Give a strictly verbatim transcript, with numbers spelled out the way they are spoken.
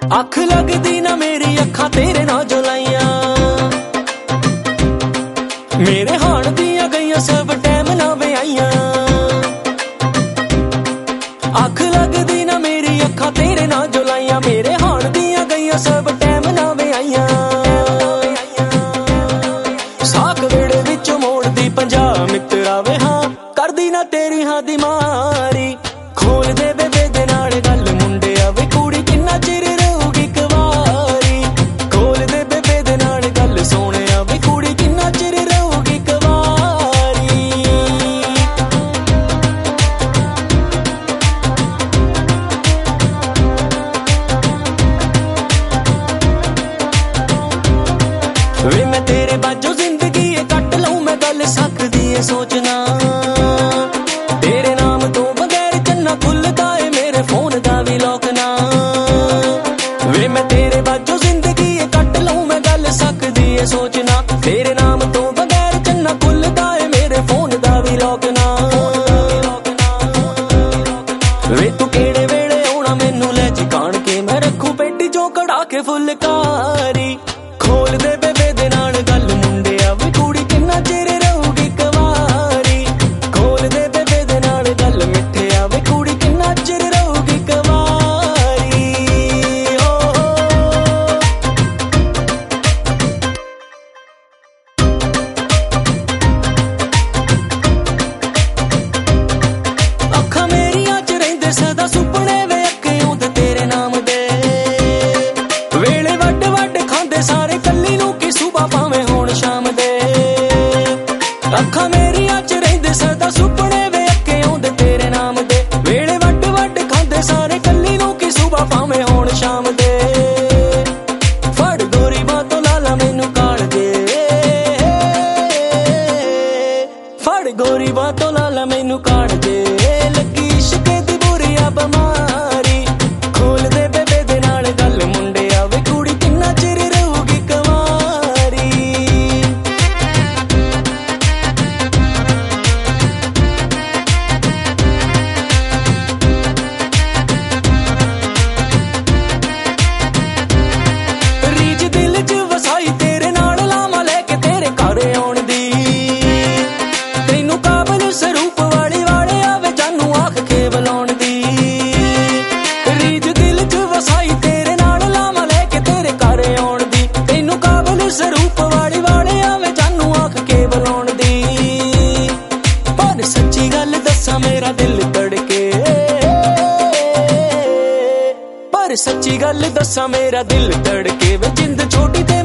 ਅੱਖ ਲੱਗਦੀ ਨਾ ਮੇਰੀ ਅੱਖਾਂ ਤੇਰੇ ਨਾਲ ਜੋ ਲਾਈਆਂ, ਮੇਰੇ ਹਾਣ ਦੀਆਂ ਗਈਆਂ ਸਭ ਟਾਈਮ ਨਾ ਵਿਆਹੀਆਂ। ਅੱਖ ਲੱਗਦੀ ਨਾ ਮੇਰੀ ਅੱਖਾਂ ਤੇਰੇ ਨਾਲ ਜੋ ਲਾਈਆਂ, ਮੇਰੇ ਹਾਣ ਦੀਆਂ ਗਈਆਂ ਸਭ ਟਾਈਮ ਨਾ ਵਿਆਹੀਆਂ। ਸਾਕ ਵੇੜੇ ਵਿੱਚੋਂ ਮੋੜਦੀ ਪੰਜਾਹ ਮਿੱਤਰਾ ਵੇ ਹਾਂ, ਕਰਦੀ ਨਾ ਤੇਰੀ ਹਾਂ ਦੀ ਮਾਰੀ। ਖੋਲ ਦੇ ਬੇਬੇ ਦੇ ਨਾਲ ਗੱਲ ਮੁੰਡਿਆ ਵੇ ਕੁੜੀ ਕਿੰਨਾ ਚਿਰ ਰਹੂਗੀ ਕੁਵਾਰੀ। ਖੋਲ ਦੇ ਬੇਬੇ ਦੇ ਨਾਲ ਗੱਲ ਸੋਹਣਿਆ ਵੇ ਕੁੜੀ ਕਿੰਨਾ ਚਿਰ ਰਹੂਗੀ ਕੁਵਾਰੀ। ਵੇ ਮੈਂ ਤੇਰੇ ਬਾਝੋਂ ਜ਼ਿੰਦਗੀ ਏ ਕੱਟ ਲਊਂ, ਮੈਂ ਗੱਲ ਸਕਦੀ ਏ ਸੋਚਣਾ। ਤੇਰੇ ਨਾਮ ਤੋਂ ਬਗੈਰ ਚੰਨਾ ਖੁੱਲਦਾ ਏ ਮੇਰੇ ਫੋਨ ਦਾ ਵੀ ਲੋਕ ਨਾ। ਵੇ ਮੈਂ ਤੇਰੇ ਬਾਝੋਂ ਜ਼ਿੰਦਗੀ ਏ ਕੱਟ ਲਊਂ, ਮੈਂ ਗੱਲ ਸਕਦੀ ਏ ਸੋਚਣਾ। ਤੇਰੇ ਨਾਮ ਤੋਂ ਬਗੈਰ ਚੰਨਾ ਖੁੱਲਦਾ ਏ ਮੇਰੇ ਫੋਨ ਦਾ ਵੀ ਲੋਕ ਨਾ। ਵੇ ਤੂੰ ਕਿਹੜੇ ਵੇਲੇ ਆਉਣਾ ਮੈਨੂੰ ਲੈ ਜਾਣ ਕੇ, ਮੈਂ ਰੱਖੂ ਪੇਟੀ ਚੋਂ ਕਢਾ ਕੇ ਫੁਲਕਾਰੀ। ਖੋਲ ਦੇ ਬੇਬੇ ਦੇ ਨਾਲ ਗੱਲ ਮੁੰਡਿਆ ਵੇ ਕੁੜੀ ਕਿੰਨਾ ਚਿਰ ਰਹੂਗੀ ਕੁਵਾਰੀ। ਖੋਲ ਦੇ ਬੇਬੇ ਦੇ ਨਾਲ ਗੱਲ ਮਿੱਠਿਆ ਵੇ ਕੁੜੀ ਕਿੰਨਾ ਚਿਰ ਰਹੂਗੀ ਕੁਵਾਰੀ। ਅੱਖਾਂ ਮੇਰੀਆਂ ਚ ਰਹਿੰਦੇ ਸਦਾ ਸੁਪਨੇ ਵੇ ਅੱਖਿਓਂ ਤੇ ਤੇਰੇ ਨਾਮ ਦੇ। ਵੇਲੇ ਵੱਡ ਵੱਡ ਖਾਂਦੇ ਸਾਰੇ ਕੱਲੀ ਨੂੰ ਕੀ ਸੁਬਾ ਭਾਵੇਂ ਹੋਣ ਸ਼ਾਮ ਦੇ। ਅੱਖਾਂ ਮੇਰੀਆਂ ਚ ਰਹਿੰਦੇ ਸਦਾ ਸੁਪਨੇ ਵੇ ਅੱਖਿਓਂ ਤੇ ਤੇਰੇ ਨਾਮ ਦੇ। ਵੇਲੇ ਵੱਡ ਵੱਡ ਖਾਂਦੇ ਸਾਰੇ ਕੱਲੀ ਨੂੰ ਕੀ ਸੁਬਾ ਭਾਵੇਂ ਹੋਣ ਸ਼ਾਮ ਦੇ। ਫੜ ਗੋਰੀ ਬਾਤੋਂ ਲਾਲਾ ਮੈਨੂੰ ਕਾੜ ਦੇ, ਫੜ ਗੋਰੀ ਬਾਤੋਂ ਲਾਲਾ ਮੈਨੂੰ ਕਾੜ ਦੇ। ਲੱਗੀ ਇਸ਼ਕ ਦੀ ਬੁਰੀ ਆ ਬਿਮਾਰੀ। ਖੋਲ ਦੇ ਬੇਬੇ ਦੇ ਨਾਲ ਗੱਲ ਮੁੰਡਿਆ ਵੇ ਕੁੜੀ ਕਿੰਨਾ ਚਿਰ ਰਹੂਗੀ ਕੁਵਾਰੀ। ਰੀਝ ਦਿਲ ਚ ਵਸਾਈ ਤੇਰੇ ਨਾਲ ਲਾਵਾਂ ਲੈ ਕੇ ਤੇਰੇ ਘਰ ਆਉਣ ਦੀ। ਤੈਨੂੰ ਕਾਬਲ ਸਰੂਪ ਵਾਲੀ ਵਾਲੇ ਆਵੇ ਜਾਨੂੰ ਆਖ ਕੇ ਬੁਲਾਉਣ ਦੀ। ਰੀਝ ਦਿਲ ਚ ਵਸਾਈ ਤੇਰੇ ਨਾਲ ਲਾਵਾਂ ਲੈ ਕੇ ਤੇਰੇ ਘਰ ਆਉਣ ਦੀ। ਤੈਨੂੰ ਕਾਬਲ ਸਰੂਪ ਵਾਲੀ ਵਾਲੇ ਆਵੇ ਜਾਨੂੰ ਆਖ ਕੇ ਬੁਲਾਉਣ ਦੀ। ਪਰ ਸੱਚੀ ਗੱਲ ਦੱਸਾਂ ਮੇਰਾ ਦਿਲ ਧੜਕੇ, ਪਰ ਸੱਚੀ ਗੱਲ ਦੱਸਾਂ ਮੇਰਾ ਦਿਲ ਧੜਕੇ ਵੇ ਜਿੰਦ ਛੋਟੀ ਤੇ